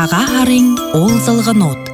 Саға арың ол зылғын от.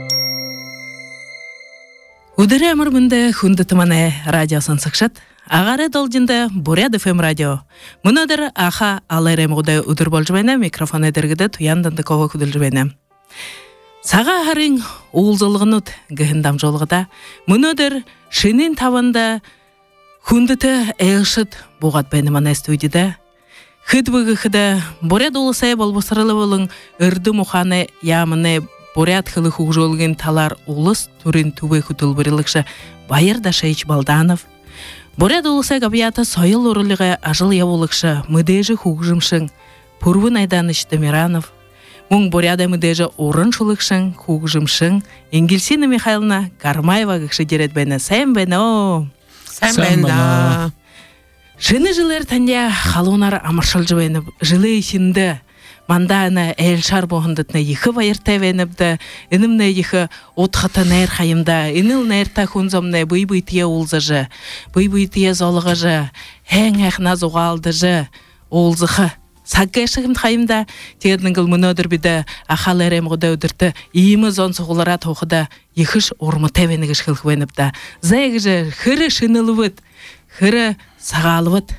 Удыры әмір мүнді хүнді тыманы радиосын сықшыт. Ағары должынды Бурят FM радио. Мұнадыр аха алайрем ғуды удыр бол жібені, микрофон әдіргіді туяндынды көгі күділ жібені. Саға арың ол зылғын от гіхіндам жолғыда. Мұнадыр шынын тавында хүндіті әйшіт бұғат бәні мана студияда. Хыдвыгы хыда Бурят олысай болбысырылы болың үрді мұханы ямыны Бурят хылы хуғжолғын талар олыс түрін түбі күтіл бұрылықшы Байырда Шейч Балданов. Бурят олысай қабияты сойыл орылығы ажыл яволықшы мүдежі хуғжымшың Пұрвын Айданыш Демиранов. Мұң Буряда мүдежі орын шылықшың хуғжымшың Енгелсина Михайловна Кармаева ғықшы дерет бәні. Сәйім бәні о! Сәйім бәні. Жыны жылыр тәнде халунар амыршыл жывеніп, жылы ішінді манданы әлшар боғындытны ехі байыртай веніпді, інімні ехі отқыты нәр қайымда, ініл нәрта хүнзомны бұй-бұйтия олзыжы, бұй-бұйтия золғыжы, әң әқна зоғалдыжы, олзықы. Саққа шығым қайымда, тегердің мұнадыр біді ақал әрем ғыда өдірті, иімі зон соғылара тоқыда, ехіш ормы тәвенігіш қылық веніпді. Зайғыжы хыры шынылывыд, хыры сағалывыд.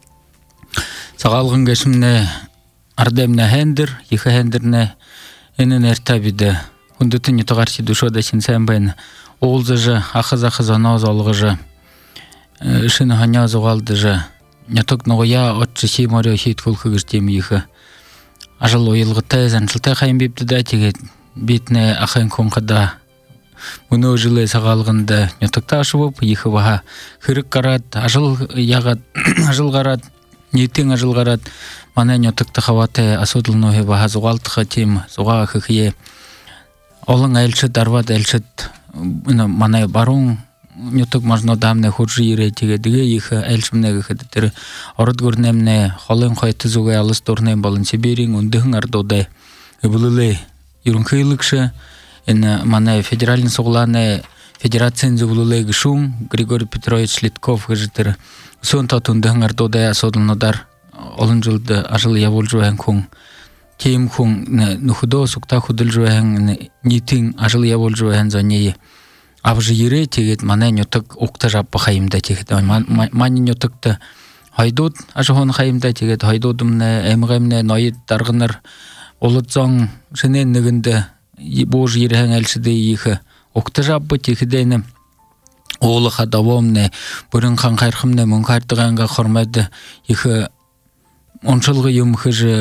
Сағалғын кәшімне ардемне хәндір, ехі хәндірне әнін әртабиді. Хүндіті не тұғарси дұшода сенсән бәйін. Олзыжы, ақыз-ақыз анауз олғыжы, шыны ғанияз оғалдыжы. Няток ноғыя отчы сеймария хейт көлкігіш демі ехі. Ажыл ойылғытай, заншылтай қайын бепті да тегет бетіне ақын конқыда. Мұны жылы сағалғынды нетокта ашып, ехі баға хүрік қарат, ажыл яғат, ажыл қарат, нетен ажыл қарат. Мана нетокта қаваты асудыл ноғы баға зуғалтыға тем, зуға қықие. Олың әлшіт, арват әлшіт, мана баруң, неток мажно дамне хуржи ире тегедіге ехі әлшімнегі қыдытыры. Орыд көрнемне, қолын қайты зуға алыс дорнайын балын себерің, үндіғын ардодай. Үбілілі, юрын қиылықшы, мана федеральный согланы федерациян зубулулай гшум Григорий Петрович Литков гжитер сон татундың ардодай асодылнодар олон жылды ажыл явол жуэн кун тем кун нухудо сукта худыл жуэн нитин ажыл явол жуэн занее абжы ире тегет мана нёток окта жаппа хайымда тегет мани нётокта хайдод ажыхон хайымда тегет хайдодымны эмгемне найыт даргыныр олытзаң жынен нігінді Божы ерген әлшіде ехі оқты жаппы текідені олыға давамны бүрін қанқайрқымны мұнқайртығанға құрмайды ехі оншылғы емхіжі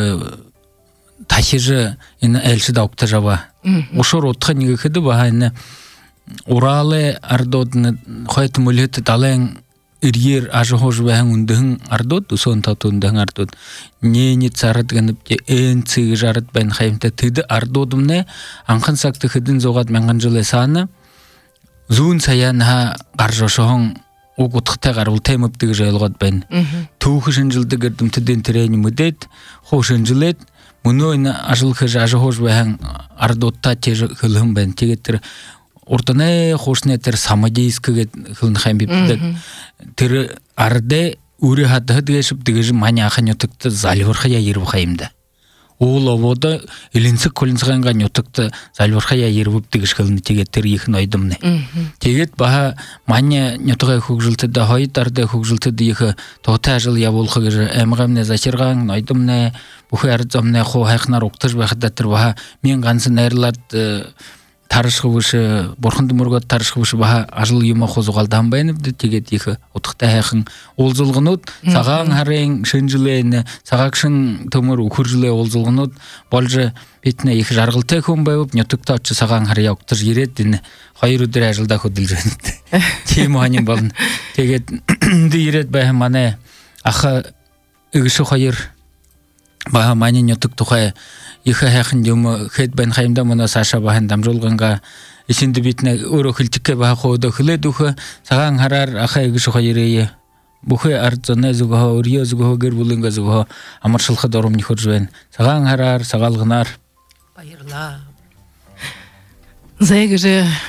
тахижы әлшіде оқты жаба. Ошыр отқа неге кеді бағайны Уралы ардодыны қойты мүлеті далайын Ирьер ажығож бәң үндігін ардод, ұсон тату үндігін ардод. Не царат гынып, ән цығы жарат бән қайымта тыды ардодымны, анқын сақты қыдын зоғат мәңған жылы саны, зуын саяныға қаржошығын оғытқыта қарыл тәміптігі жайлығат бән. Туғышын жылды көрдім түден түрәйні мүдет, қошын жылет, мұны ойны ажылқыжы ажығож бәң ардодта тежі қылығын бән. Тегеттір Ортаны хошнетер самодейскіге қылын қайым бепті. Түрі арды үрі хаттығы дегешіп дегежі мани ақын өтікті залвырқая еріп қайымда. Ол овода елінсік көлінсіғанға өтікті залвырқая еріп дегеш қылыны тегеттер еқін айдымны. Тегет баға мани өтіғай хүгжілтіді, хайыттарды хүгжілтіді еқі тоғыта жыл яволқығыжы әмғамне зашырған айдымны, бұқы әрдзамны қо хайқынар оқтыж бақыдаттыр баға мен ғансын әрілат тарышқыбышы, борхынды мұрғат тарышқыбышы баға ажыл ема қозуғалдан байыныбды тегет ехі отықта әқін ол жылғын от, сағаң әрен шын жылайыны, сағақшын тұмыр ұқыр жылай ол жылғын от, болжы бетіне ехі жарғылтай көн байып, нетікті атшы сағаң әрі яуқтыр еретдіні, қайыр өдір әжілда көділ жөніпті. Тем ғанен балын. Тегет ді ерет бәйі маны ақы үгіші қайыр баға маны нетік тұқай Ехі әқін демі қет бән қайымда мұна Саша бағын дамжолғанға есенді бетіне өрі күлтікке баға қоуды күлі дұқы саған қарар ақы егі шуға ерейі. Бұқы артзаны зүгіға, өрия зүгіға гер бұлыңға зүгіға амыршылқы дорым не құр жуен. Саған қарар, сағалғынар. Байырла. Зайғы жы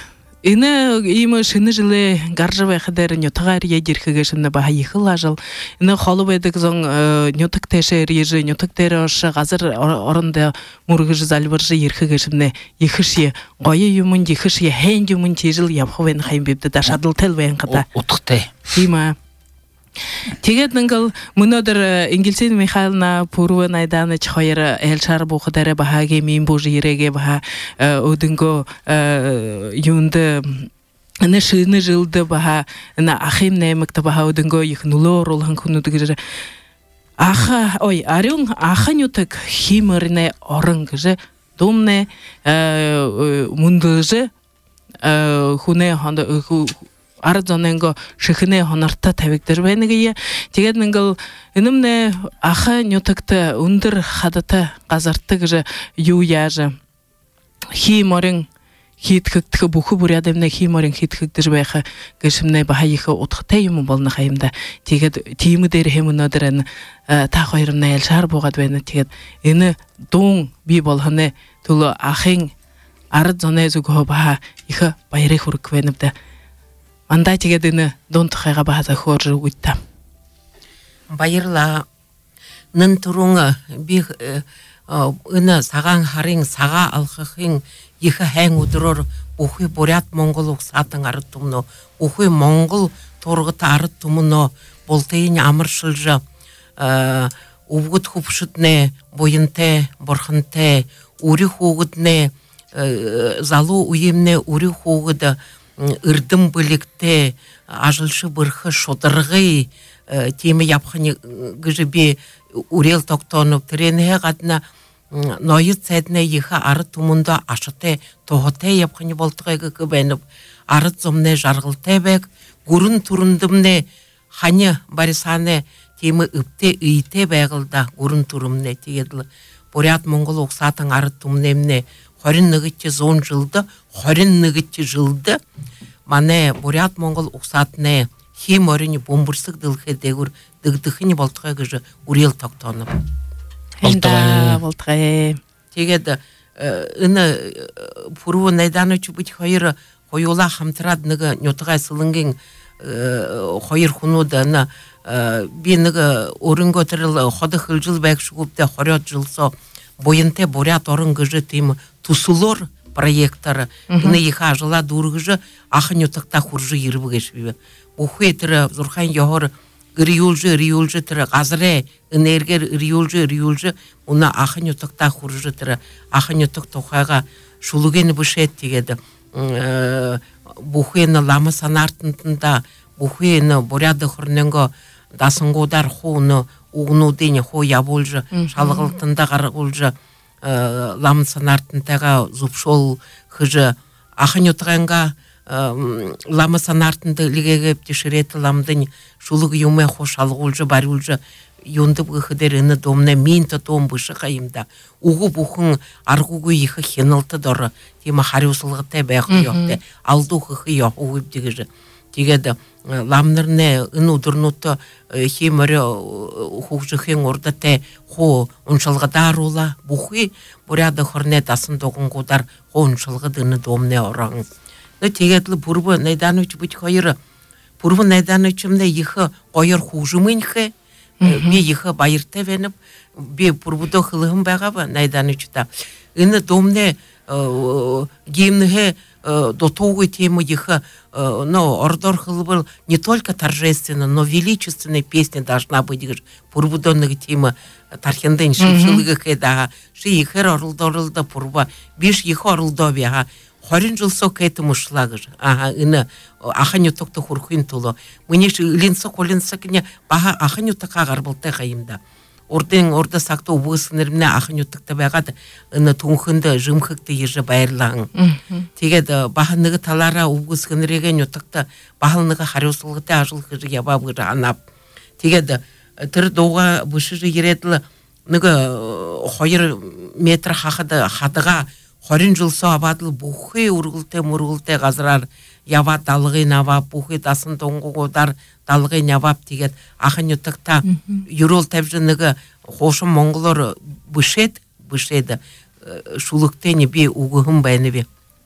Ина има шыны жылы гаржавай хадер нётагар ядирхыга шынна баха йыхыла жыл. Ина холу бэдэг зон нётак тэшэ режи, нётак тэрэш газыр орында мургыжы залвыржы йырхыга шынна йыхышье. Гойы юмын йыхышье хэн юмын тежил ябховен хайм бибді да шадыл тел вен қата. Утықтай. Има. Тэгээд нэгэл мөнөдөр Ингэлцэн Михайловна Пурва найданыч хоёр элшар бухадары бахагийн мин бужи ирэгээ баха өдөнгөө юунд нэшины жылды баха на ахим нэмэгт баха өдөнгөө их нулоор улхан хүнүдэг аха ой ариун аханютык химэрнэ орон гэж думнэ мундөж хүнэ хонд арзоненго шихне хонорта тавигдэр байна гэе. Тэгээд нэгэл энэмнэ аха нютагт өндөр хадата газартыг гэж юу яаж химорин хийтгэх бүхэ бүрядэмнэ химорин хийтгэдэж байх гэшмнэ бахайх утгатай юм болно хаимда. Тэгээд тийм дээр хэмнөдөр энэ та хоёрын айл шар буугаад байна. Тэгээд энэ дуун би болгоно төлөө ахын арзонэ зүгөө баха их баярыг хүрэх байна да. Анда тэгээд энэ дунтхайга бааза хөөрж үгүйтэй. Баярлаа. Нэн турун би энэ сагаан харын сага алхахын их хэн өдрөөр бүхий бурят Монгол угсаатан ард түмнө бүхий Монгол тургат ард түмнө болтын амаршилж өвгөт хөвшөднэ буянтай бурхантай үри хүүгднэ залуу уемнэ үри хүүгд ырдым бөлікте ажылшы бұрқы шодырғы темі япқыны ғыжыбе үрел тоқтонып түренеге ғадына нойы цәдіне ехі ары тұмында ашыте тоғыте япқыны болтығы көбәніп ары зомне жарғылте бәк ғұрын тұрындымне ханы барисаны темі үпте үйте бәғылда ғұрын тұрымне тегеділі Бурят Монгол оқсатын ары тұмнемне хорин нығытчы зон жылды, хорин нығытчы жылды. Мане Бурят Монгол ұқсатыне хем орыны бомбырсық дылхы дегір дығдықыны болтыға күжі үрел тоқтанып. Болтыға. Тегеді, үні пұруы найдан өчі бұд қойыры қойула хамтырад нығы нөтіғай сылынген қойыр құнуды би нығы орын көтіріл ходы қылжыл бәк шығыпты хорет жылсо бойынте Бурят орын күжі теймі тусулор проекттары үні ехі ажыла дұрғыжы ақын өтіқта құржы ербі кешбі. Бұхы етірі зұрхан йоғыр риюлжы тірі ғазыры үнергер риюлжы ұна ақын өтіқта құржы тірі ақын өтіқ тоқайға шулығені бұшет дегеді. Бұхы ені ламы санартынтында бұхы ені Буряды құрненгі дасыңғодар хуыны уғыну дейіне ху яболжы шалғылтында қарғылжы ламын санартынтаға зупшол хыжы ақын өтіғанға ламы санартынды лигегеп тешіреті ламдың шулығы юме хош алғылжы барылжы юнды бұғыдер іні домна менті том бұшы қайымда уғы бұхын арғуғы ехі хенылты дұры тема харюсылғытай бәқы йоқты алды ұқы йоқ ұғып дегежі тегеді ламнырны ыну дұрнуты хемірі хуқжықын ордаты хо ұншылғыдар ола бұхы Буряды хорнет асын доғын қодар хо ұншылғыдыны домне орағын. Тегедлі бұрбы найдан өчі бұд қойыры. Бұрбы найдан өчімде ехі қойыр хужымынхы, бе ехі байырты веніп, бе бұрбыды қылығын бағабы найдан өчіда. Үні домне геймнігі дотовый тему ехы, ордор хылыбыл не только торжественно, но величественная песня должна быть. Бұрбыдонығы тема тархенден шылығы кәдағы. Ши ехер орылды бұрба, беш ехі орылды беға. Хорин жылсо кәйті мұшылағыр. Үні ақын өтіқті құрқын тұлы. Мүнеш үлінсі қолынсы кіне баға ақын өтіқа ғарбылты қайымда. Орда сақты ұбығысынырміне ақын өтіқті бәғады. Үні тұңқынды жымқықты ежі байырлағын. Тегеді бағынығы талара ұбығысыныреген өтіқті бағылынығы харусылғыты ажылғыры ябабыры анап. Тегеді түр доға бұшыры еретілі нүгі қойыр метр хадыға хорин жылсо абадыл бұхы ұрғылты ғазырар ябат далығы навап, бұхы тасын тоңғы қодар далығы навап тегет. Ақын өтіқта юрол тәбжінігі қошым Монголор бұшеді, шулықтені бе ұғығым бәйіні бе.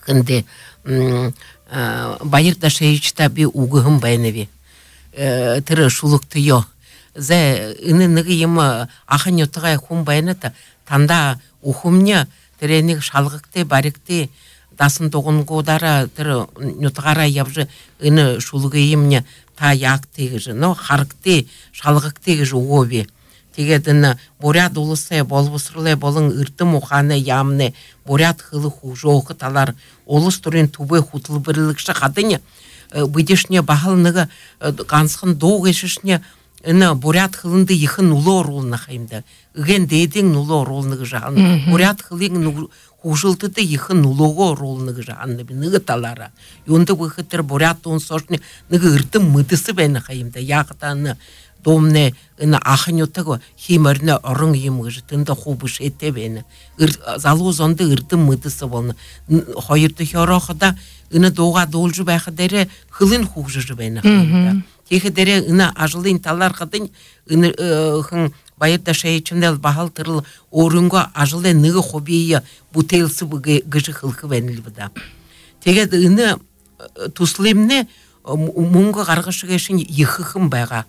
근데 байырда шейчта би угым байневи тыры шулуктыё зе ыныгы ема аханётыгай хум байната танда ухумня треник шалгыкты барыкты дасын тогунгудара тыры нютгара явжы ыны шулугы емня та яктыгы же но харыкты шалгыктыгы же уови тегедіні борят олысы болбысырлы болың ұрты мұқаны ямны борят хылы жоғы талар олыс түрін тубы хутылы бірлікші қадыны бұдешіне бағылыныға қансқын доғы ешішіне борят хылынды ехін нулы орулына қаймды үген дейдің нулы орулыныға жағын борят хылың хужылтыды ехін нулығы орулыныға жағын нүгі талара йонды бұқытыр борят он сошыны нүгі ұрты мұдысы бәні қаймды яғытаны домне ына аханётаго химарна орын емгыжы тында хубыш этебені залузонды ырдым мыдысы болны хойырды хёрохда ына доға должу байхадере хылын хужыжы бәні техедере ына ажылын талар хадын ына хын байырда шейчімдел бахал тырыл орынға ажылы ныгы хобия бутелсы гыжы хылқы бәнілі бұда тегед ына туслимне мұңғы қарғышы кешін ехықым байға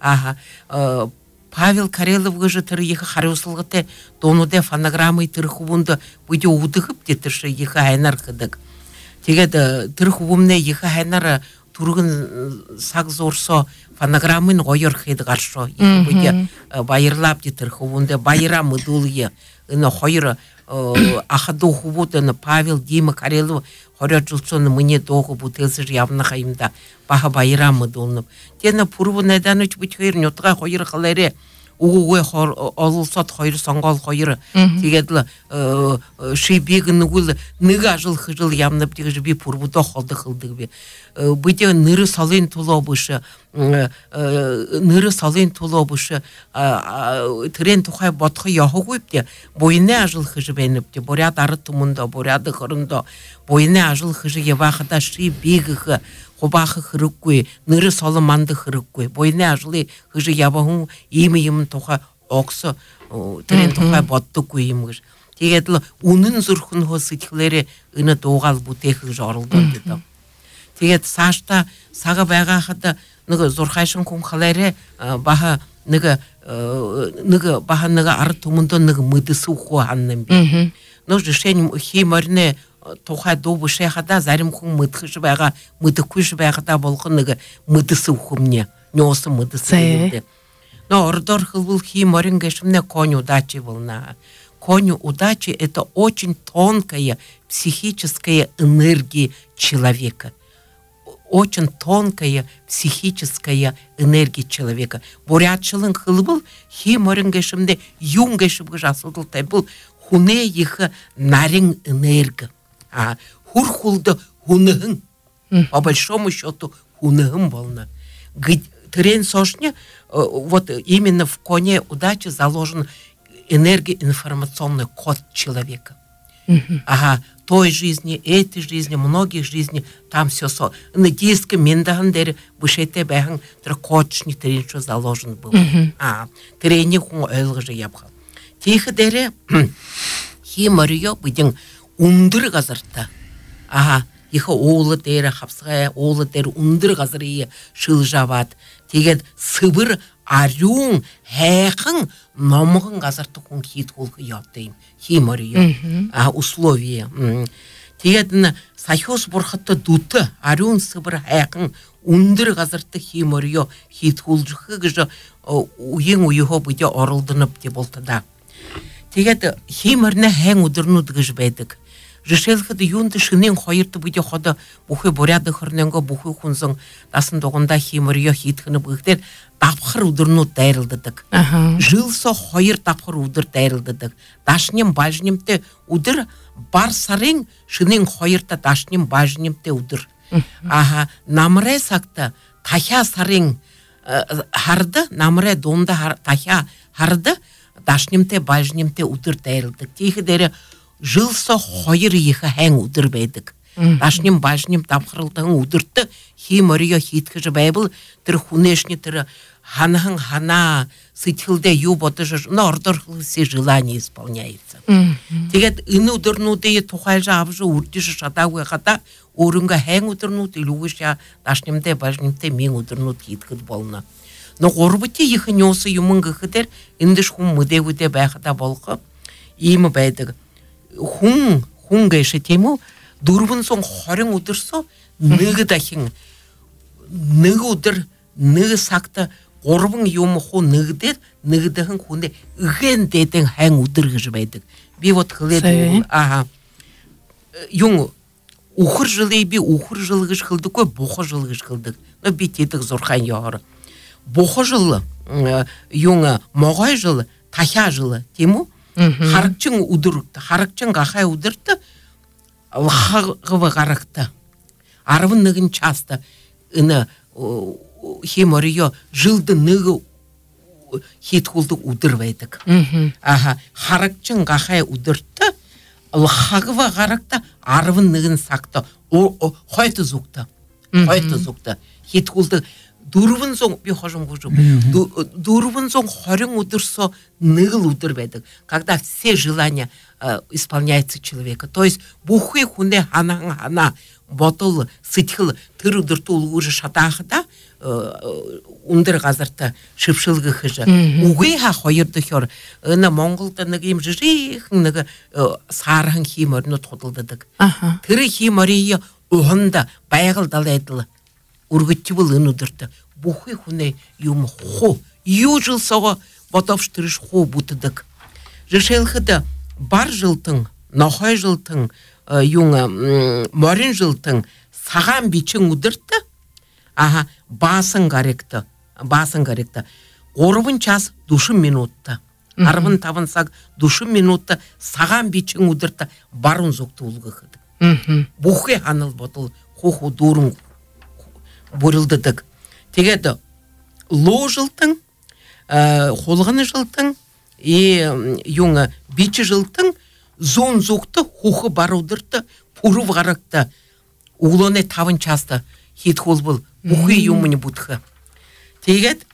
Павел Карелов гыжы тыры ехы харюсылғыты донуде фонограммы тырхубунды бұйде удығып детірші ехы айнар қыдық. Тегеді тырхубумне ехы айнары тургын сақ зорсо фонограммын ғойыр қиды қаршо. Ехы бұйде байырлап детірхубунды байыра мұдылы ені қойыры ахаду хубудыны Павел Дима Карелов хорят жылсоны мне доғы бутылсыр явны қайымда баха байырамы долынып. Тені пұрбы нәдәніч бұт қойыр нөтіға қойыр қылайры уғуы олылсат қойыр соңғал қойыр. Тегеділі шейбегі нүгілі нүгі ажыл қыжыл ямнып тегі жібе пұрбыда қолды қылдығы бе. Бұйде нұры салын тұлы обышы, түрен тұқай батқы яғы көйіп де, бойыны ажыл қыжы бәніп де, боряд ары тұмында, боряды қырында, бойыны ажыл қыжы евақыда шейбегі қобақы қырық көй, нұры салы манды қырық көй, бойыны ажылы қыжы ябағын емі тұқа оқсы, түрен тұқай батты көйім қыж. Тегеділі, оның зұрқын ғосытықлері үні доғал бұтеқі жарылды деді. Тегет сашта сага байга хата ныгы зорхайшын кумхалайре баха ныгы баха ныгы ары тумунда ныгы мыдысы уху аннын бе. Но жишень химарне тохай добы шехада зарим хум мыдхышы байга мыдыкушы байгада болғы ныгы мыдысы ухумне нёсы мыдысы бе. Но ордор хылбыл химарин гешимне конь удачи волна. Конь удачи это очень тонкая психическая энергия человека. Очень тонкая психическая энергия человека. Борятчылың қылбыл, химорынгешімде юнгешімгі жасудыл тайбыл, хуне ехі нарин энерго. Хур-хулды хунығын. По большому счету хунығын болна. Трен сошне, вот именно в коне удачи заложен энергоинформационный код человека. Той жизни, этой жизни, многих жизней, там все со. На диске мендагандер бушете бэхан тракочни тренчо заложен был. Трени хун ойлгы yapхал. Тихо дере химарио бидин ундыр газарта. Ихо оолы дере хапсгая, оолы дере ундыр газария шылжават. Тегед сыбыр арюн хэхэн номгын газарты хун хит холгы яптайм. Химарио. Условия. Тегедіні сайхос бұрқытты дуты арюн сыбыр хэхэн ундыр газарты химарио хит холжығы гыжы уен уйығы бұйде орылдынып де болтыда. Тегеді химарына хэн удырнуды гыж бәдік. Жешелхыды юнды шынен қойырды бұйде ходы бұхы боряды хырненгі бұхы хунзың дасын доғында химарио хитхыны бұғдер тапқыр удырну дайрылдыдық. Жылсо қойыр тапқыр удыр дайрылдыдық. Дашнем бажнемте удыр бар сарың шынен қойырда дашнем бажнемте удыр. Намырай сақты тахя сарың харды, намырай донда тахя харды, дашнемте бажнемте удыр дайрылдық. Тейхі дәрі жылсо қойыр ехі әң удыр бәйдік. Дашнем бажнем тапқырылдығын удыртты, химарио хиткіжі бәйбіл, түрі хунешне түрі хана сытилде юботы же все желания исполняется. Тэгээд энэ өдөрнүүдээ тухайлж авж үрдэж шатаагүй хата өөрөнгө хэн өдөрнүүд илүүгш дашнимдээ бажнимдээ мин өдөрнүүд хийхэд болно. Но гурвти их нёс юм гэхээр эндэж хүн мөдэгүдэ байхада болох ийм байдаг. Хүн гэшэ тийм үү 420 өдөрсө нэг дахин нэг өдөр нэг сагт 3 юм хуу нэгдээд нэгдэхэн хүндээ ихэн дэдэн хэн өдөр гэж байдаг. Би вот хэлээд юм ухар жылыг би ухар жыл гэж хэлдэггүй бухар жыл гэж хэлдэг. Би тэдэг зурхан ёор. Бухар жыл юм могой жыл тахя жыл тийм үү? Харагчин өдөр харагчин гахай өдөрт алхагва гарагта 11 часта энэ химорио жылды нэг хитхулдаг өдөр байдаг. Харагчин гахай өдөрт алхагва гарагта 11 сагта хойто зүгтэ хитхулдаг 400 би хожим гужу 420 өдөрсө нэг өдөр байдаг. Когда все желания исполняется человека. То есть бухой хүнээ хана ботол сэтхил тэр өдөрт үлгүүр шатаахда өндөр газарта шившилгэх гэж үгүй ха хоёр дөхөр энэ Монголд нэг юм жижигхэн нэг саархан химорнод худалдадаг. Тэр химори уханда байгаль далайдал үргэтчвэл энэ өдөрт бухой хүнээ юм хуу юу жилсоо ботовш тэрш хуу бүтдэг. Жишээлхэд бар жылтын нохой жылтын морин жылтын саган бичин өдөрт баасан гаректа 3 час 40 минутта 15 саг 40 минутта саган бичин өдөрт барын зүгт үлгэхэд бухой ханал ботол хуу дүүрэн бүрэлдэдэг. Тэгээд лоо жылтын хулганы жылтын юм бич жылтын зон зүгт хухы бар өдөрт пүрв гарагта углоне 5 часта хит холбол бухой юмны бүтхэ. Тэгээд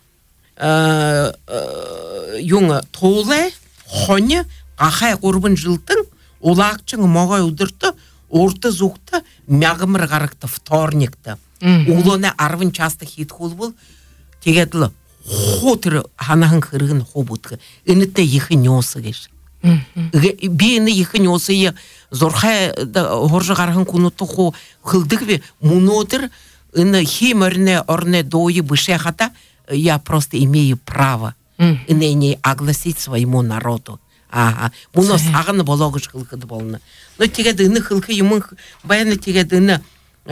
юм тоолай хоня гахай 3 жылтын улагчин могой өдөрт орто зүгт мягмар гарагта вторникта углоне 10 часта хит холбол тэгээд л хутэр ханахан хэрэг нь хуу бүтгэ. Энэтэй их нёс гэж. Би энэ их нёсыг зурхай хорж гархан күнүт хуу хылдэг би мунодер энэ химорне орне дои бышехата я просто имею право не огласить своему народу. Муно сагын болоо гэж хэлэхэд болно. Но тэгээд энэ хэлэх юм баяна тэгээд энэ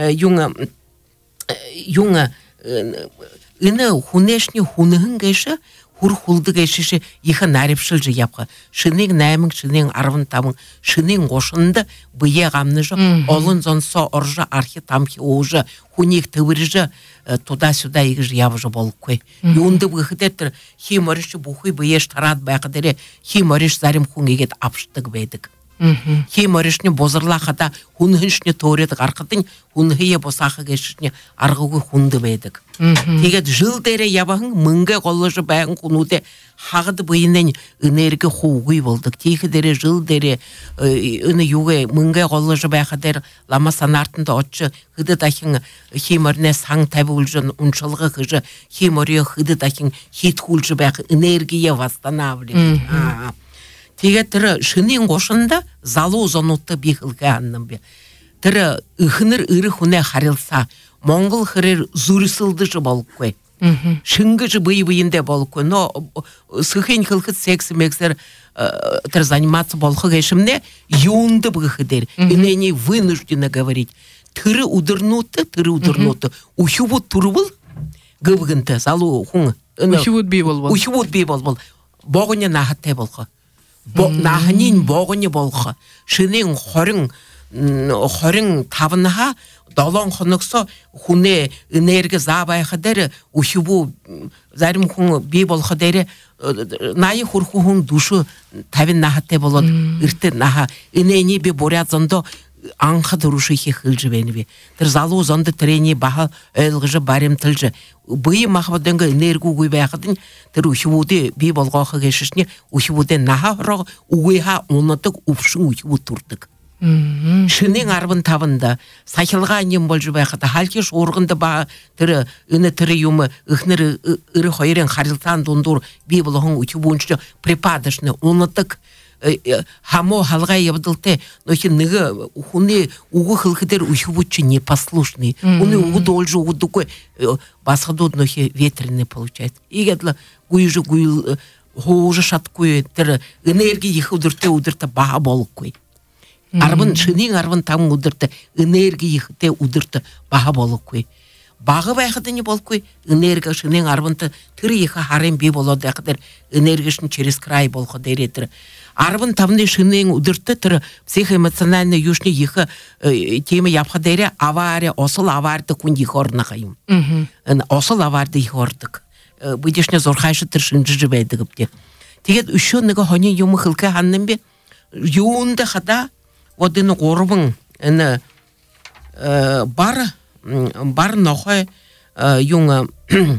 энэ хүнэшний хүнхэн гэш хүр хүлдэг гэшиш их нарившилж явха. Шөнийн 8, шөнийн 15, шөнийн 30-нд бие гамныж олон зонсо орж архи тамхи ууж хүнийг төвөрж туда-сюда игж явж болгүй. Юунд гэхэд химориш бүхий биеш тараад байх дээр химориш зарим хүн игээд авчдаг байдаг. Химоришны бозрлахада хүнхэншний төөрөд гарахад хүнхие босаах гэшний аргагүй хүнд байдаг. Тэгээд жил дээр явахан мөнгө голж байн хүнүүдэ хагад буйнэн энерги хуугүй болдог. Тийхээр жил дээр энэ юугэ мөнгө голж байхад дээр лама санаартанд оч хэдэд дахин химорны сан тавиулж уншилга гэж химори хэдэд дахин хитгүүлж байх энергия восстанавливает. Тэгээд тэр шөнийн 30-нд залуу зонуудтай би хэлгээ аннам би. Тэр ихнэр ирэх хүнээ харилсаа Монгол хэрээр зүрсэлдэж болгүй. Шингэж бие-биендээ болгүй. Но сэхийн хэлэхэд секс мексэр тэр заниматься болох гэшмнэ юунд бгэхээр энэний вынужденно говорить. Тэр өдөрнөт ухивд түрвэл гэвгэнтэй залуу хүн ухивд би болбол богоны нахтай болох. Нахнин богоны болох. Шөнийн 25-ха 7 хоногсо хүнээ энерги заабайха дээр ухиву зарим хүн би болох дээр 80 хүрхэн хүн дүш 50 нахтай болоод эртээ наха энэний би буря зондо аңқы дұрышы хилжы бенебе. Тір залу зонды трени баха өлгіжі барем тілжі. Бұйы махабадынғы энергу гуй бәқыдын тір ұхивуды бей болғақы кешішіне ұхивуды наға ұрақ ұғыға онатық ұпшың ұхиву тұрдық. Шынен арбын табында сахилға анем болжы бәқыды халкеш орғынды баға тірі үні тірі юмы ұхныры үрі қойырен қарылтан дондур бей болғын ұхивуыншы припадышны онатық хамо халга ебдылте, но хинныгы хуны угу хылхидер ухивучи непослушный. Уны угу должу угу такой басхадут, но хи ветреный получается. И гедла гуйжи гуй хоужи шаткуй, тер энергии их удырте бага болукуй. Арбын шынын арбын там удырте энергии их те удырте бага болукуй. Бағы байқыды не болукуй, энергия шынын арбынты тірі еха харем бей болады әқыдыр энергияшын через край болуқы деретір. Арбын тамды шынын удырты тірі психоэмоциональный юшны еха темі япқа дере авария, осыл аварды күн еха орына қайым. Осыл аварды еха ордық. Бұдешіне зорхайшы тір шынжы жібәйді көпте. Тегет үші нүгі хони юмы қылқы ханным бе, юынды қада одыны ғорбың бар нохой юнга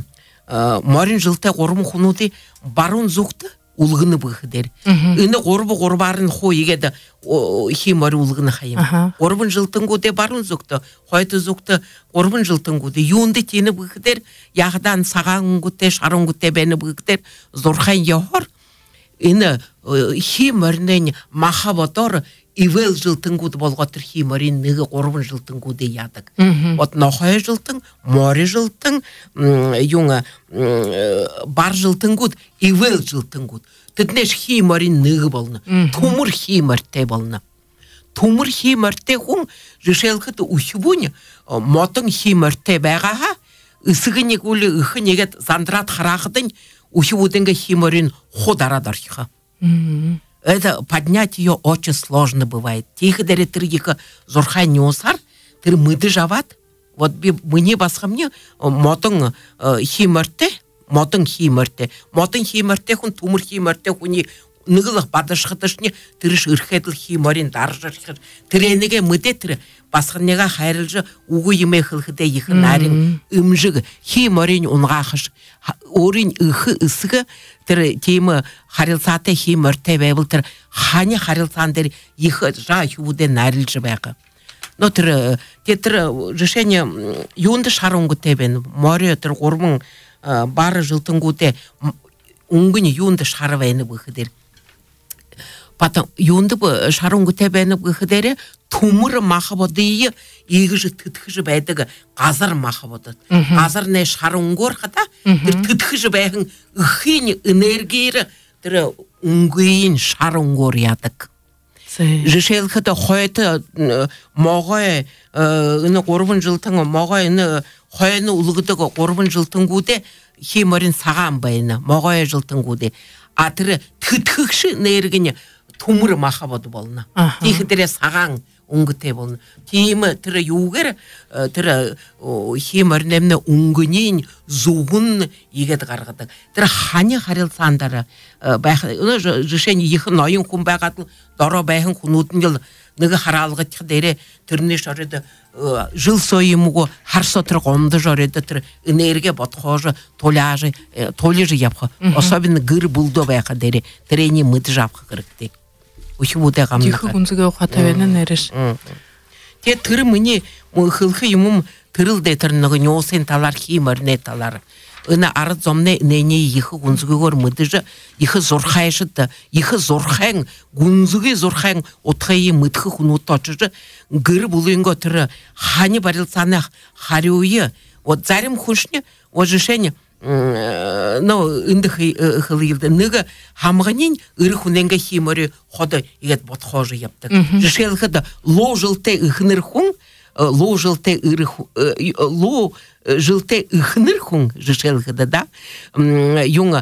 морин жылта горум хунуди барун зукты улгыны быхдер. Ины горбарын хойгеде химар улгыны хайым. Горбун жылтын гуде барун зукты, хойты зукты горбун жылтын гуде юнды тени быхдер, ягдан саган гуте шарун гуте бени быхдер зорхайн яхор. Ины химарнен махабатор ивел жылтын гуд болғатыр химарин неге горбун жылтын гуде ядык. Вот нохой жылтын, море жылтын, юнга бар жылтын гуд, ивел жылтын гуд. Тетнеш химарин неге болны. Тумур химарте болны. Тумур химарте хун жешелхыты ухибуни, мотын химарте бәғаға, ысыгыне гулі ыхы негет зандрат харахыдын ухибудынға химарин ходарадар хиха. Это поднять ее очень сложно бывает. Тихо даре тыргика зорхай неосар, тыр мыды жават. Вот мне басхамне мотон химарте, мотон химарте хун тумур химарте хуни ныгылых бадышхытышне тырыш ырхетл химарин даржырхыр. Тыренеге мыде тыры басханнега хайрылжы угу еме хылхыде ехы нарин ымжыгы химарин унғахыш. Орин ыхы ысыгы тыры темы харилсаты химарте бәйбіл тыр хане харилсандер ехы жа хювуде нарилжы бәйгі. Но тыры решение юнды шарунгу тебен море тыр гормың бары жылтынгуде унгыне юнды шарвайны бұхыдер. Потом юнды шарунгу тебені бұхыдері тумыры махабодыйы егіжі түтхіжі бәйдігі ғазар махабоды. Ғазар не шарунгор қата түтхіжі бәйдің үхін энергиері түрі унгыйын шарунгор ядық. Жешелхіді қойты моғай үні қорбын жылтыңы моғай үні қойыны ұлғыдығы қорбын жылтыңгуде химарин саған байына моғай жылтыңгуде. Атыры түтхікші энергіне тумыры махабоды болына. Тихідері саған унгыте болны. Тиімі тірі югер, тірі химарнемні унгынен зуғын егеді қарғыды. Тірі хане қарылсандары, жешен ехі найын құн бәғатыл, дара бәйін құнудын ел, нығы қаралығы тіқдері түріне жарады, жыл сойымығы харсо тірі қомды жарады, тірі энергия батқожы, толажы япқы. Особенно гыр бұлды бәйқы дәрі, тірені мұды жапқы қырықты. Ухивуде қамдықы. Тихы күнзіге ұқатавені нәріш. Те түрі мұне мұхылқы емім түрілде түрінығы неосен талар химарне талар. Үні арыд зомне нәне ехі күнзіге көр мұдыжы, ехі зорхайшыды, ехі зорхайң, күнзіге зорхайң отқайы мұдқы құнуыты очыжы, гүрі бұлыңғы түрі ханы барылсаны харюйы, от зарим құшны, от жешені, үндіхі қылылды. Нүгі хамғанен үрі хүненгі химары ходы егет ботқожы епті. Жешелхіді ло жылте үхінір құн, ло жылте үхінір құн жешелхіді да. Юңа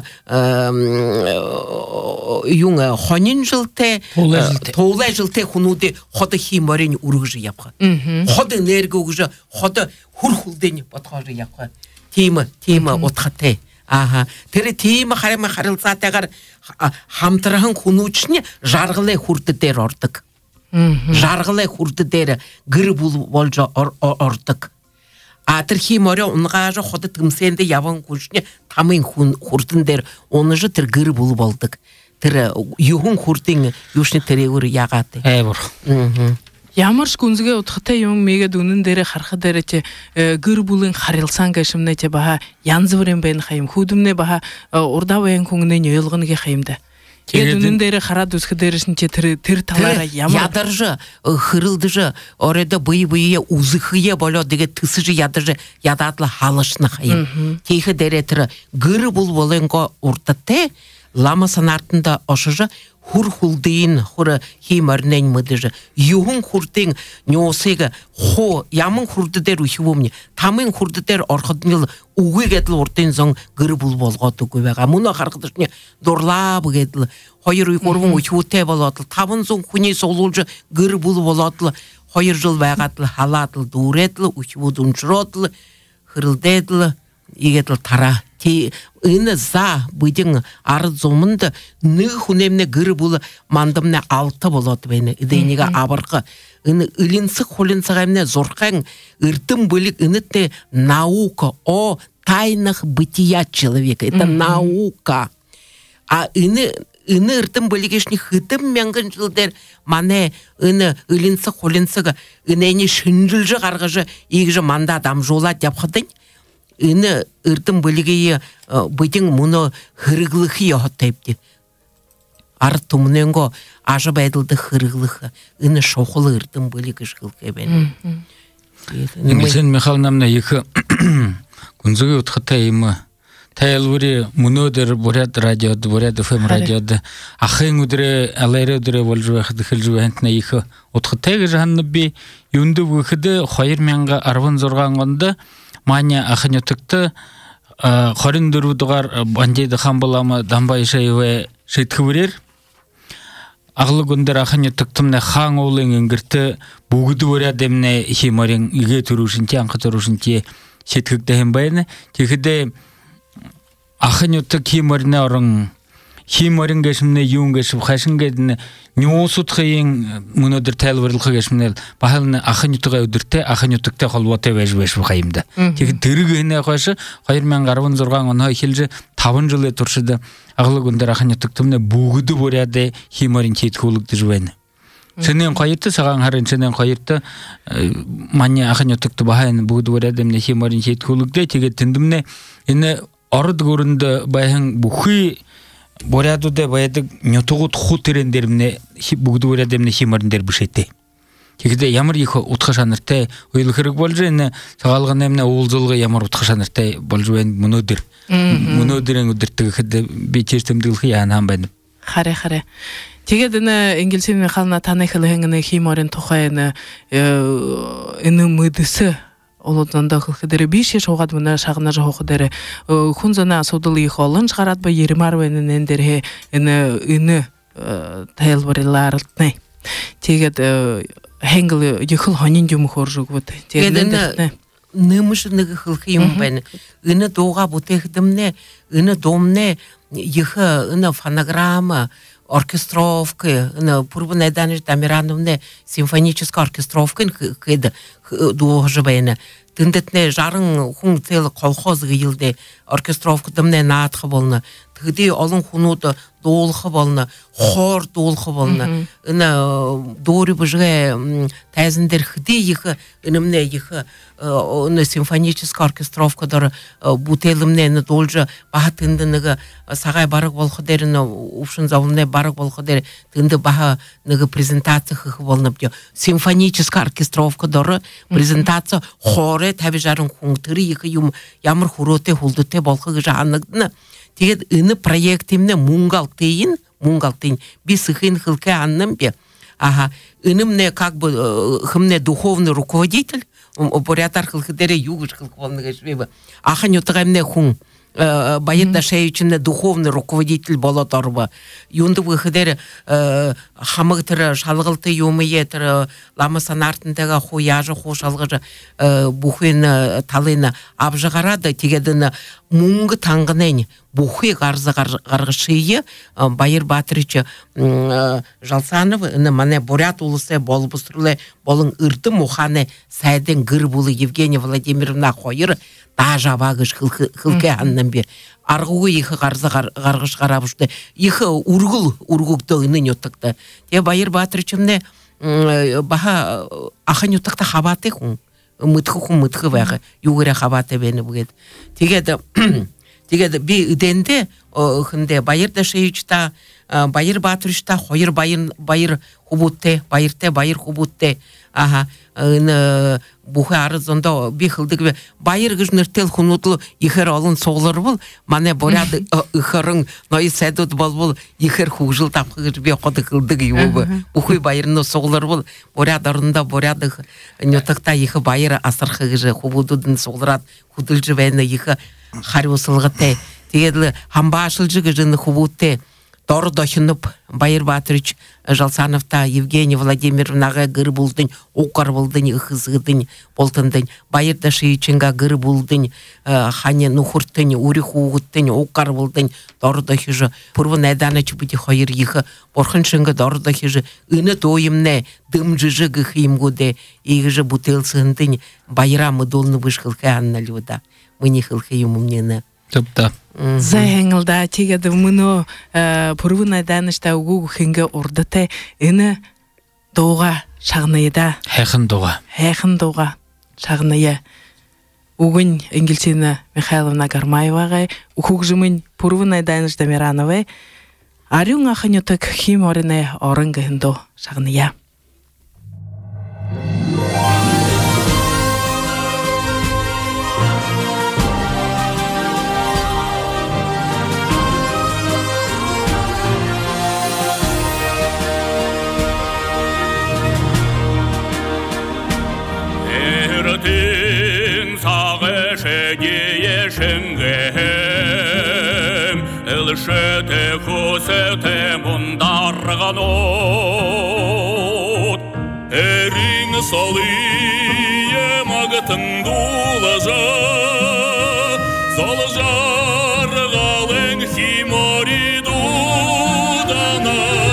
хонин жылте, толай жылте құнуды ходы химарын үргіжі епқы. Ходы энергі үгіжі, ходы хұрхылден ботқожы епқы. Тема отхате. Тері тема харылсатығар хамтырағын құнучыне жарғылай хұрды дер ордық. Жарғылай хурдыдері гір болжа ордық. Атыр химоре ұнғажы ходы тымсенде яван көшіне тамын хурдындер, оны жы тір гір болып алдық. Тір юғын хурдың юшны тірі өрі яғаты. Әбір. Ямар шкунзге утхыта юм мега дунын дере харха дерече гыр булын харилсан гашымне те баха янзывырен бен хайым худумне баха орда вен куңне нөйлгынге хайымда. Дунын дере хара дусхы дерешинче тир талара ямар ядыржы хырылдыжы орада бый-бые узыхые боло деге тысыжы ядыржы ядатлы халышны хайым. Кейхі дере тірі гыр бул болынға уртатте лама санартында ошыжы хур-хулдыйын, хуры хеймарнен мыдыжы. Юхын хурдың нёсеге хо, ямын хурдыдер ухивомне, тамын хурдыдер орхадыныл уғы кетіл ортын зоң гыры бұл болғаты көбеға. Мұна қарқыдышыне дорлабы кетіл. Хойыр уйқорвың ухивоте болатыл. Табын зоң күне солулжы гыры бұл болатыл. Хойыр жыл бәғатыл, халатыл, дуретіл, ухиводын жыротыл, хырылдетіл, егетіл тара. Үні за бұйдың ары зомынды ны хүнемне гыры бұлы мандымне алты болады бәйні. Үдейнеге абырқы. Үні үлінсік холінсіға әміне зорқаң үртім бөлік үнітте наука, о тайных бытия человека. Это наука. А үні үртім бөлік ешіне хытым мәңгін жылдер мане үні үлінсік холінсіға үнәйне шынжылжы қарғыжы егіжі манда адам жола деп қыдың. Үні үртім бөлігейі бұйдың мұны хырғылықы еғаттайыпты. Ары тұмыненгі ажы бәйділді хырғылықы. Үні шоқылы үртім бөлігі жығылқы бәні. Сен Михайловна екі күнзігі ұтқытайымы тәйілвірі мұнодыр бұряд радиоды, бұряд FM радиоды ақын өдірі, әлайры өдірі болжуы әқіді қылжуы әнтіне екі ұтқытайғы жағанны бей үйінді өкіді қойыр мәңгі арвын зорғанғанды Маня аханютыкты хорындыру дугар бандейді хан боламы дамбай шайве шейткі өрер. Ағылы күндер аханютыктымне хан олың үңгірті бұғыды өрядемне химарин үге тұрушынте, анқы тұрушынте шеткікті хембайны. Текіде аханютык химаріне орын химарин кешімне юн кешіп қайшын кедіне нюсут қиын мұнадыр тәл варылқы кешімнел бағалыны аханютыға өдірте, аханютыкте қолуаты вәж-вәж қайымды. Текі түрігіне қойшы, қайырмен қарвын зорған оны келжі табын жылы тұршыды. Ағылы күндер аханютыктымне бұғыды бөряде химарин кейткі олықты жуайны. Сенен қайырты, саған харын сенен қайырты, мане аханютыкты бағайны бұғыды бөрядемне химарин кейткі олықты, теге тіндімне, ені арыд көрінді байын бұқи Борядуде баядык нётугут хутерендермне бугду борядемне химарндер бушетте. Кегде ямар ихо утхашанырте уйлхырык болжу эне сагалган эмне уулзулга ямар утхашанырте болжу эн мунодир. Мунодирен удиртиги хеде бечертемдилхи янам бен. Харе. Тегедене энгилсине хална танехылыгыны химарен тухайны эне мыдысы Олодан хылдары бишеш оғад мұна шағына жоғы дәрі. Хүнзана содылы иқолын шығарад ба ерімар вәнін әндерге үні тәйіл барылар алтынай. Тегед хәңгілі еқыл ханин жумы қоржуг бұд. Тегедіні нымышынығы қылқы юм бәні. Үні доға бұтеғдімне, үні домне, еқы үні фонограмма, оркестровка, пурбу найданыш Дамирановне симфоническая оркестровка кеді дуғы бәйіні. Тіндетіне жарың құң целі колхозғы елде оркестровка дымне наатқы болны. Тіде олың құнуды доолқы болны, хор доолқы болны. Дори бұжығы тәзіндер хіде егі, үнімне егі симфоническая оркестровка дары бұтелімне должы баға тіндінігі сағай барық болқы дәріні ұпшын завылне барық болқы дәрі тінді баға níғы презентация хығы болны бде. Симфоническая оркестровка дары презентация хоры тәбі жарын құңтыры егі юм ямар хуроте хулдыте болқы жағанығдыны. Тегед үні проектімне мұңғалтейін, бі сықын хылке анным бе. Үнімне как бы хымне духовный руководитель, порядар хылкыдері югыш хылкы болны кәшбебі. Ахын өтіғамне құң Байытда шәйічіне духовный руководитель болады арба. Юнды бұқыдері хамығытыры шалғылты юмыетірі ламасан артындағы хуяжы, ху шалғыжы бұқыны талыны абжығарады. Тегедіні муңгы таңғынен бухы қарзы қарғышыйы Байыр Батырыч Жалсанов мане Бурят улысы болып ұстырылы болың ұрды мұханы сәйден ғыр бұлы Евгения Владимировна қойыр да жабағыш қылке аннан бе арғуы ехі қарзы қарғыш қарабышты ехі ургулды ұнын өттікті те Байыр Батырычымне баха ахын өттікті қабаты құн мытхы вағы югыра хабаты бені бұгеді. Тегеді бі үденде хүнде Байырда шейічта, Байыр Батырышта, хойыр Байыр хубутте, Байыр хубутте, бұхы арызында бі қылдығы Байыр ғыжныртел құнутлы ихер олын соғылыр бұл, мане боряды ихерің ной сәдуд бұл, ихер хұжыл тапқығыр бе қоды қылдығы юбы. Бұхы Байырны соғылыр бұл, боряд орында боряды нөтіқта ихы Байыр асырқығыжы хубудудың соғылырат, худылжы бәйіні ихы харюсылғыте, тегедлі хамбашылжығы жыны хубутте, Торы дохынып Байыр Батырыч Жалсановта Евгения Владимировнаға гыр бұлдың, оқар бұлдың, ұқызғыдың, болтындың, Байырда шейчінға гыр бұлдың, хане нұхыртың, үрі хуғыттың, оқар бұлдың, торы дохыжы. Пұрвын әданачы бұды қойыр ехі, борхыншынғы торы дохыжы, үні тойымне, дым жыжы ғықым ғуде, егіжі бұтылсындың, Байыра мұдолны бұш қылқы анналюда. Мұны қылқы юмымнені. Топта. Зайыңылда тегеді мұны пұрвын айданышта ұғы хінгі ордыты үні доға шағынайда. Хэхын доға шағынайы. Угын Ингельсина Михайловна Гармаеваға, ұқуқ жымын пұрвын айданышта Мирановай, арюң ақын өтік хим орыны орынғы хіндо шағынайы. Ылшыты хусыты мұндарған от Әрің солые мағытын дулажа Сол жарғалың химори дудана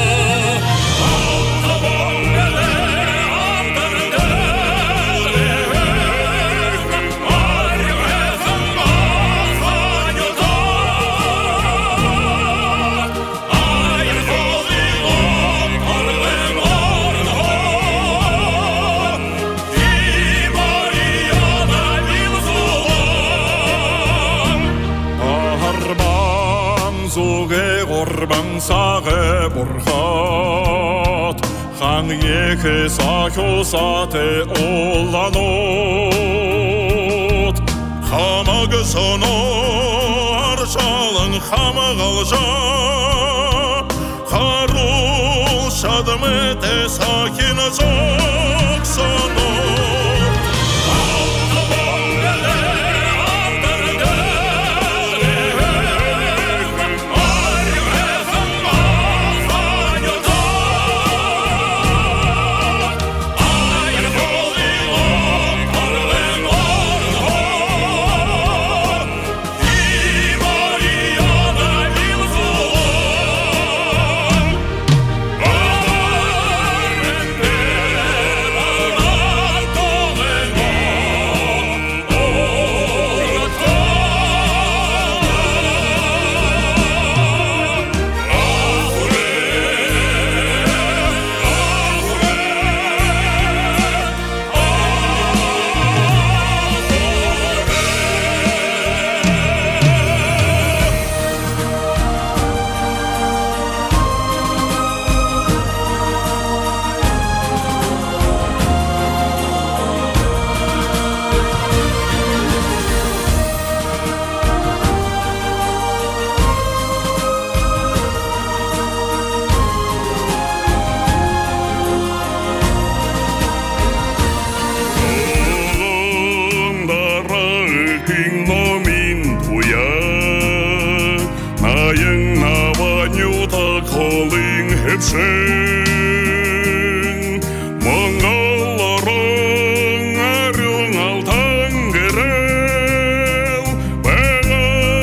Сағы бұрғат, қан екі сақосаты олан от. Хамағы соны аршалың хамағалжа, қару шадымыты сақины жоқ соны. Монголларың арың алтан керел, бәға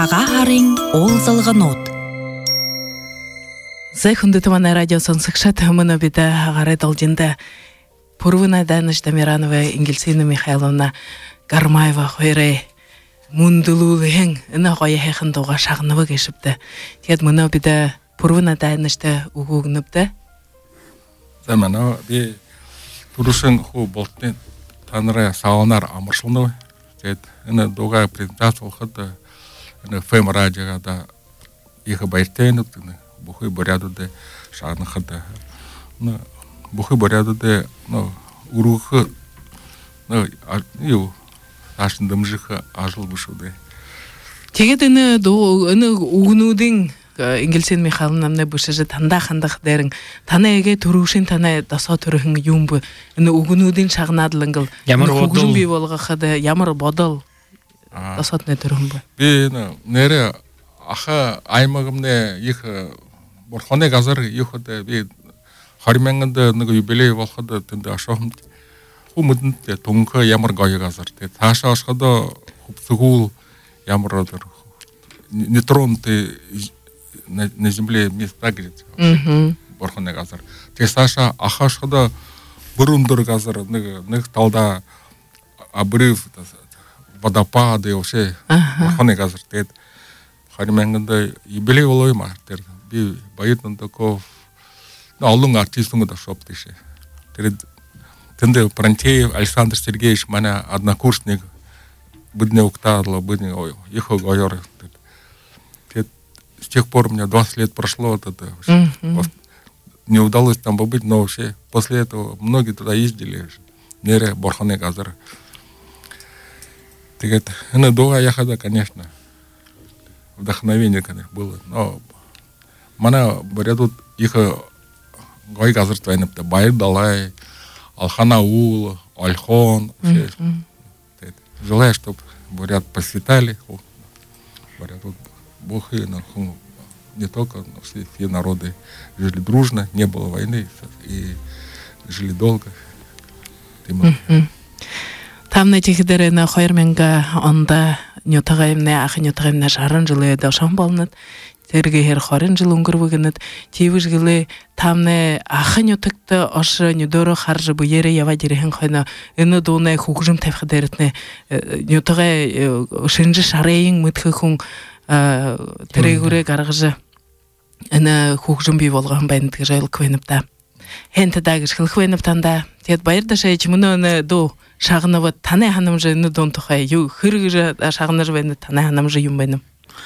Аға харин ол зылғын от. Зайхунды туманы радио сонсықшат мұны біді ағары должинды Пурвына Даныш Дамирановна Ингельсина Михайловна Гармаева қойры мұндылулы ең үні қойы хейхіндуға шағынығы кешіпті. Тед мұны біді Пурвына Данышты ұғығыныпты. Замана би турушын ху болтын таныры сауанар амыршылны. Тед үні дуға презентация олқыды. Үні ФМ радиоға да иғы байыртайынып, бұхы борядуды шағынықыды. Бұхы борядуды урухы ашындымжықы ажыл бұшуды. Тегет үні ұғынудың Ингельсин Михайловна бұшыжы танда-қандық дәрің тана еге тұрушын тана даса түрігің юмбы үні ұғынудың шағынадылыңғыл ұғын бей болға қады ямыр бодал дасатыны түрігің бі. Би нәрі аха аймағымны ехі борхоне газар ехіді би харменгенде юбилей волхады тенде ашахмт. Умыдынте тонкы ямыр гайы газар. Таша ашхада хупсугул ямырдыр. Нейтронты на земле места грит. Борхоне газар. Тесаша ахашхада бурумдыр газар. Ных талда обрыв, водопады вообще борхоне газар. Харменгенде юбилей волойма. Би байытын таков аллың артистыңы да шоптышы. Тенде Пронтеев Александр Сергеевич мана однокурсник быдне уктадло, быдне ехал гойор. С тех пор у меня 20 лет прошло, не удалось там побыть, но вообще после этого многие туда ездили. Нере Борхане Газар. На долго ехала, конечно. Вдохновение, конечно, было. Но мана борядут их гой газар твайнапты байыр далай, Алханаула, Альхон. Желаю, чтобы боряд процветали. Боряд бухы, не только, но все народы жили дружно, не было войны и жили долго. Там на тех деревьях на Хайрменга онда нютагаемне ахи нютагаемне шарын жылы дашан балнат. Тергехер харин жыл унгырвыгынат тевиш гылы тамне ахы нютыкты ашы нюдоры харжы бу ере ява дирехен хайна ыны доны хукжым тевхидеритне нютагай шынжы шарайын мытхы хун терегуре гаргыжы ыны хукжым бей болған байнытгы жайлы квеніпта. Хенті дагыш хыл квеніптанда тет байырда шайчы мұны ыны до шағынывы таны ханымжы ыны дон тухай ю хыргыжы шағыныр байны таны ханымжы юм байным.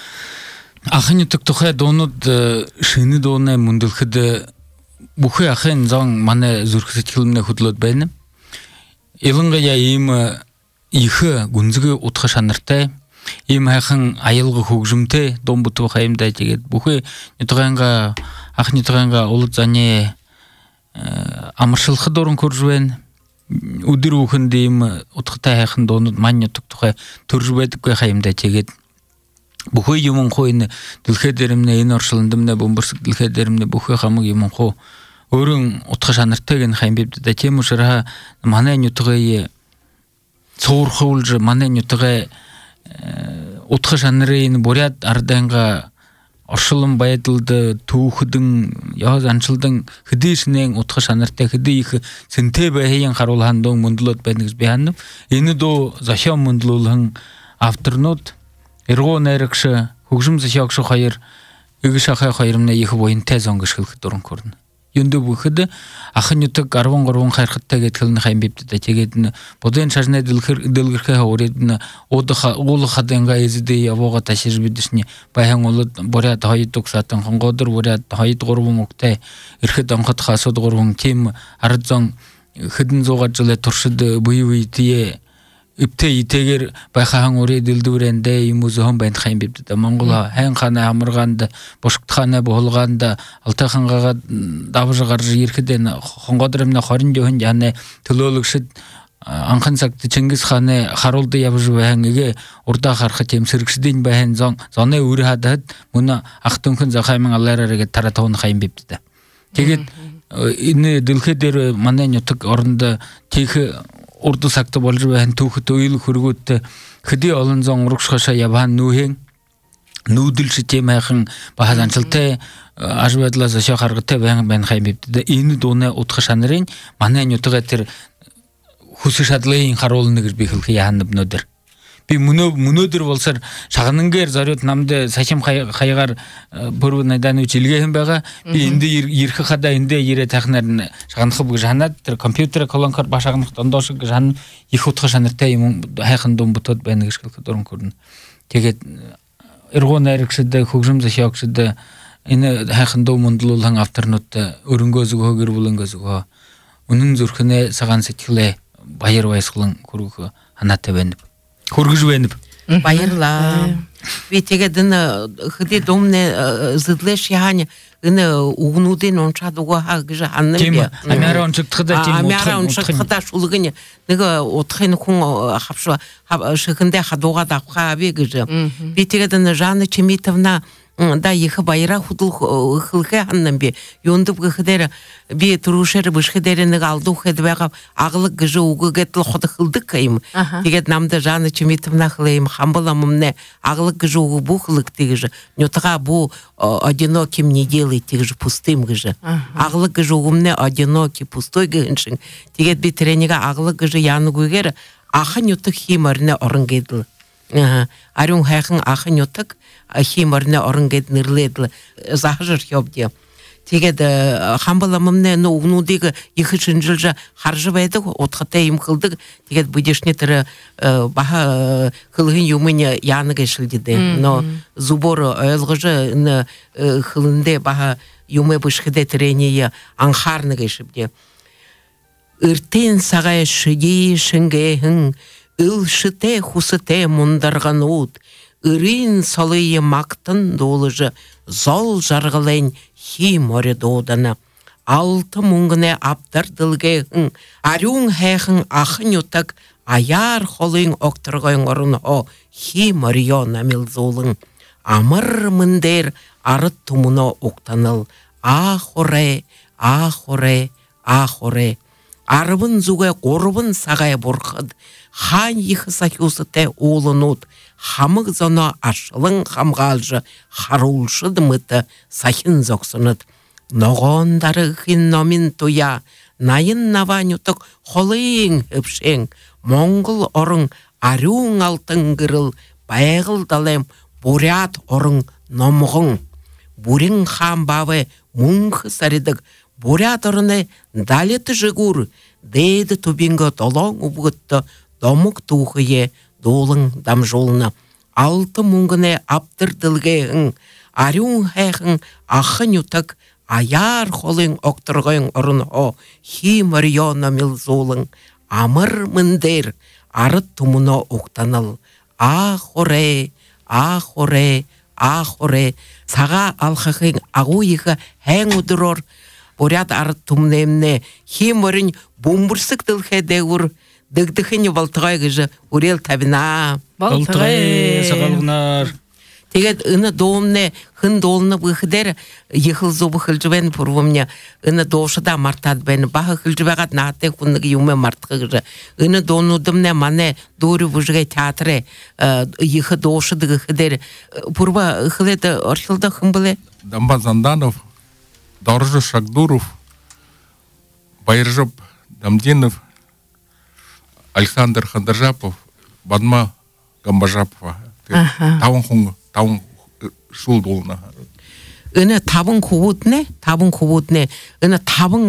Ахын тұқтықай донуд шыны доны мұндылқыды бұқы ахын заң маны зүркісі тікіліміне құтылыд бәйні. Еліңгі я емі иқы гүнзігі ұтқы шаныртай, емі ахын айылғы хұғжымты дон бұты қайымдай дегет. Бұқы ахын нетіғанға олыд зане амыршылқы дорын көржуен, үдір ұқын деймі ұтқытай ахын донуд маны тұқтықай түржубайдық қайымдай дегет. Бұхы емін қойыны ділхедерімне ең оршылындымне бомбырсық ділхедерімне бұхы қамы емін қой өрің ұтқа жанырттеген қайымбепті да тем ұшыраға манайын ұтығай соғырқы ұлжы манайын ұтығай ұтқа жанырайын борят ардайынға оршылым байатылды туғыдың яғыз аншылдың хыды ішінен ұтқа жанырттай хыды иқы сінте бәйен қарулғандың мұндылот бәйнігіз бәйанным ені до зашам мұндылылың авторнот Иргон әрікші, хұғжым зашақшы қайыр, үгі шақай қайырымна егі бойын тәз оңғыш қылқы тұрын көрін. Енді бұқыды, ақын үтік арвон-ғырвон қайырқытта кеткіліні қайын бепті да тегетіні, бұдайын шажына ділгіркіға оредіні, олы қадайынға езіді явоға ташыр бедішіне, байын олы борят хайыт тұқсатын, қонғадыр борят хайыт ғырвон ұқтай, үркет аңқыт қасуд ғырвон тем, арыдзан хыдын зоғат жылы тұршыды бұйы тие, үпте итегер байқаң орай ділді өренде имузуған бәйін қайын бепті да Монғола ән қана амырғанды, бошықтықаны бұғылғанды, алтақанғаға дабыжығаржы еркеден қонғадырымна қарын жөйін яны түлілікшіт аңқын сақты Чингис қаны қаролды ябыжы бәйінгеге орда қарқы темсірікшіден бәйін заны өрі хадығыд мұны ақтыңқын зақаймын аллар әріге таратауын қайын бепті да. Тегет, іні ділхедері манайын ұтық орынды тегі орду сакты болжу бәйін туқы тойыл күргөтті Хыди олон зоң рукшқаша ябан нухен нүүдэлши темайхан бахазанчилтэй ажбадлаас шахаргатай бэн хаймбд энэ дууны утгашанрын манай нютга тэр хүсэж шадлын харуулна гэж би хэлхий яанаб нөдөр би мөнөөдөр болсоор шагнангээр зориуд намд сахим хаягаар бүрүү найдааны жилгээхэн байгаа би энд ирэх хадаа энд ирээ тахнаар шагнах гэж ханаад тэр компьютер колонкор башагнах дондоош гэж хан их утгашанартай юм хайхан дум бутод байна гэж хэлэхэд дөрөн көрнө тэгээд эргүү найрагшд хөгжим зохиогчд энэ хайхан дуу мундлуулан авторнууд өрөнгөө зүгөө гэр бүлэнгөө зүгөө үнэн зүрхнээ сагаан сэтгэлээ баяр баясгалан хүргэх ханаатай байна. Хүргэж байна. Баярлаа. Би тэгээд энэ хэдий думны зэдлэш яхань энэ угнуудын унчаад угаа гэж ханна би. Амиара унчдахда тийм унчдахда шулгын нэг утхын хүн хавш шихэндээ хадуугаад авхаа би гэж. Би тэгээд энэ Жанна Чемитовна да их баяра худал хылхэ ханнам би юндып гэхээр би турушэр бишхэдэр нэг алдуух хэд байгаа аглаг гэж үгэгэд л хот хылдык юм тэгээд намда Жанна Чемитовна хлэм хамбаламмне аглаг гэж үг бухлык тэгж нютага бу одиноким не делайте гэж пустым гэж аглаг гэж үгүмне одинокий пустой гэншин тэгээд би тренига аглаг гэж янугүйгэр ахан нютаг химарне орнгедл ариун хайхан ахан нютаг химарне орнгед нэрлэдл захажэр хёбдэ тэгээд хамбаламмне нүгнүүдийг их шинжилж харж байдаг утгатай юм хылдаг тэгээд бүдэшний тэр баха хылын юмны яана гэшилдэ но зубор ойлгож н хылынде баха юмэ бушхэдэ трение анхаарна гэшибдэ эртэн сагай шиги шингэхэн ылшыте хусыте мундарганууд Ирин солые мактын долыжы зол жарғылайн хи море додана. Алты мұңгыне аптардылгейхін, арюң хайхын ахын ютак аяр холың оқтырғайын орын о хи морио намил золың. Амыр міндер арыт тумыно оқтаныл. Ахоре, ахоре, ахоре. Арыбын зүге қорыбын сағай бұрқыд. Хан ехі сахюсыте олынуд. Хамык зоно ашылың хамгалжы харулшы дымыты сахин зоксыныд. Ноғондары хин номин туя, найын наванютық холыйың өпшең, Моңғыл орың арюң алтын гырыл, байғыл далем бурят орың номғың. Бурин хам бавы мұңқы саридық, бурят орыны далеті жығур, дейді тубингі долоң ұбғытты, домық тухые, долың дамжолына. Алты мұңгыне аптырдылгейін, арюң хайхын ахын ютак, аяр холың оқтырғайын ұрын о, хи мариона милзолың, амыр міндер, арыт тумыно оқтаныл. Ахоре, ахоре, ахоре, саға алхақын ағу егі әң ұдырор, борят арыт тумнемне, хи марин бомбырсық дылхеде ұр, дыгдыхыны балтығай кыжы урел табина. Балтығай сағалғынар. Тэгээд ыны доомне хын долны бұхыдер ехыл зубы хылжыбен пұрвымне ыны доошыда мартад бәні бағы хылжыбағат нағатты күннігі юме мартқы кыжы. Ыны доонудымне мане дөрі бұжығы театры ехы доошыды хыдер пұрва хылеті орхилда хым біле? Дамба Занданов, Доржы Шагдуров, Байыржып Дамдинов, Александр Хандержапов, Бадма Гамбажапова. Тавын хұңы, тавын шул долына. Үні табын құбытне, үні табын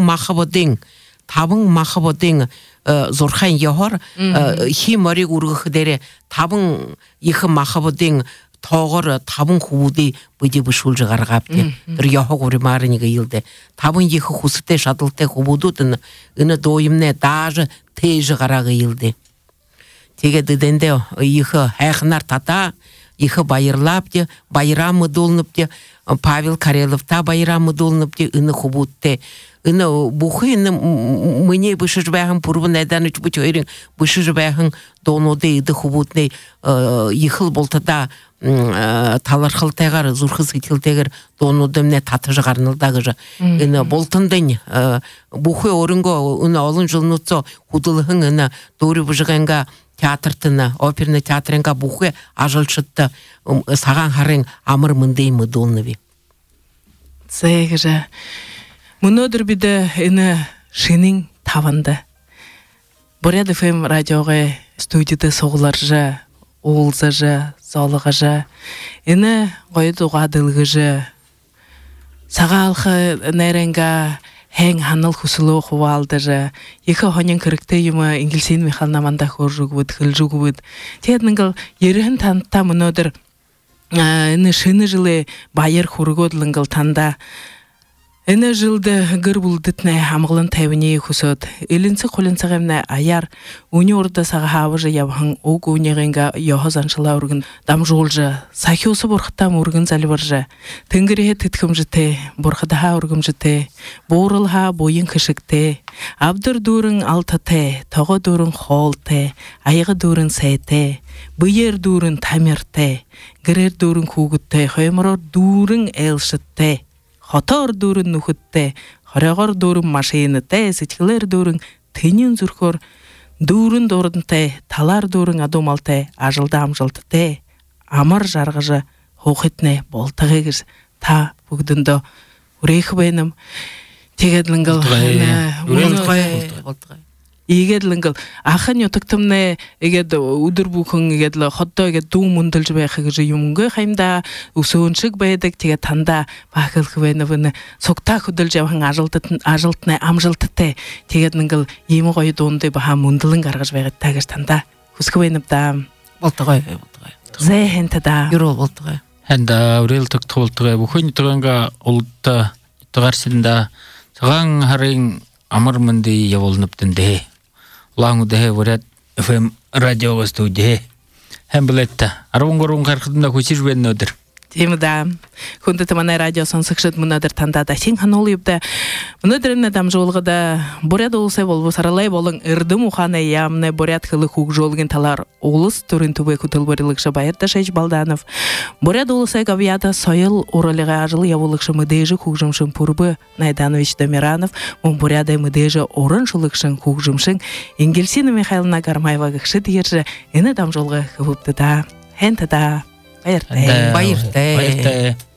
мақыбыдың зорхан ехор, хи мари ұрғы қыдері табын ехі мақыбыдың тоғыр табын құбыды бұйде бұшыл жығарға апты. Бір ехі ғұры марынігі елді. Табын ехі құсыте шатылты құбыдудың үні дойымне дажы тей жығарағы елді. Теге деденде ехі әйхінар тата, ехі байырлапты, байрамы долыныпты, Павел Кареловта байрамы долыныпты, үні құбыдты. Үні бұхы үні мүне бұшы жібәғын пұрбын әдән үч бұч өйрің бұшы жібәғын доноды үді құбыдны ехіл болтыда таларқыл тәғар, зұрқыз кетіл донудымне таты жығарнылдағы жы. Үні болтындың бұхы орынғы үні олын жылнұтсы құдылығын үні дөрі бұжығанға театртыны, оперный театрынга бухы ажылшытты саған харың амыр мындей мыдылныви. Зәйгіжі. Мұнодыр біді іні шының таванды. Бурят ФМ радиоға студияда соғыларжы, оғылзажы, золығажы. Іні қойды ғадылғыжы. Саға алқы нәренға Хэнг ханал хусулу хувалдажа. Екі хонен кірікті емі ингілсейн мехалнаманда хоржугуд, хылжугуд. Теднінгіл ерігін танытта мұнодыр іні шыны жылы байыр хургодлынгіл танда. Іні жылды гір бұлдытны хамғылын тәвіне хусуд. Илінсі қолынсығы әміне аяр уни орда саға хавыжы ябхың оқ унеғенға йохозаншыла үргін дам жолжы. Сахиосы бұрқыттам үргін зәлі баржы. Тінгіріге тіткім жыты, бұрқыдаға үргім жыты. Борылға бойын кішікті. Абдыр дұрын алтыты, тоғы дұрын қолты, айғы дұрын сәйті. Бұйер дұрын тамерті, гірер дұрын кугытты, хоймырор дұрын әлшытты. Хотор дұрын нүхітті, хорағыр дұрын машиныты, сетілер дұрын тінін зүркөр, дұрын дұрынты, талар дұрын адомалты, ажылды амжылтыты, амыр жарғыжы, хоқетіне болтығығыз, та бүгдінді үрейкі бәйнім, тегедлінгіл, егедлінгіл, ақын йотықтымны, егед үдір бүкін, егедлі, хотта егед дұң мұндылжы бәйқығыжы юмғы қаймда, ұсуыншық бәйдік, теге танда бақылқы бәйнівіні, соқта күділжі авың ажылтыны, амжылтыты, тегедлінгіл, емі қойы доңды баға мұндылың қарғыж бәйгіт тәгіш танда, күскі бәйніпта. Болтығай. Зәйхенті да. Юрол болтығай. Әнді үрел тұқты болтығай. Бұқын тұғанға ұлтты тұғарсында саған харың амыр мұнды еволыныптынды. Лаңуды Бурят ФМ радиоға студия. Hem bilette. Arvungorun karşısında koşuş ben nedir? Темда. Күнді тыманай радио сонсықшыд мұнадыр тандада сен хан олыйыпты. Мұнадырын адам жолғыда Бурят олысы болу саралай болың үрді мұханы ямны Бурят қылы хук жолғын талар олыс түрін түбе күтіл бөрілікші байырда шайш балданов. Бурят олысы гавияда сойыл оралыға ажыл явылықшы мүдейжі хук жымшын пұрбы Найданович Домиранов, мұн Бурядай мүдейжі орын шылықшын хук жымшын Ингельсина Михайловна Гармаева ғықшы дейіржі ені адам жолғы қыбыпты да. Хенті да. Байыртай.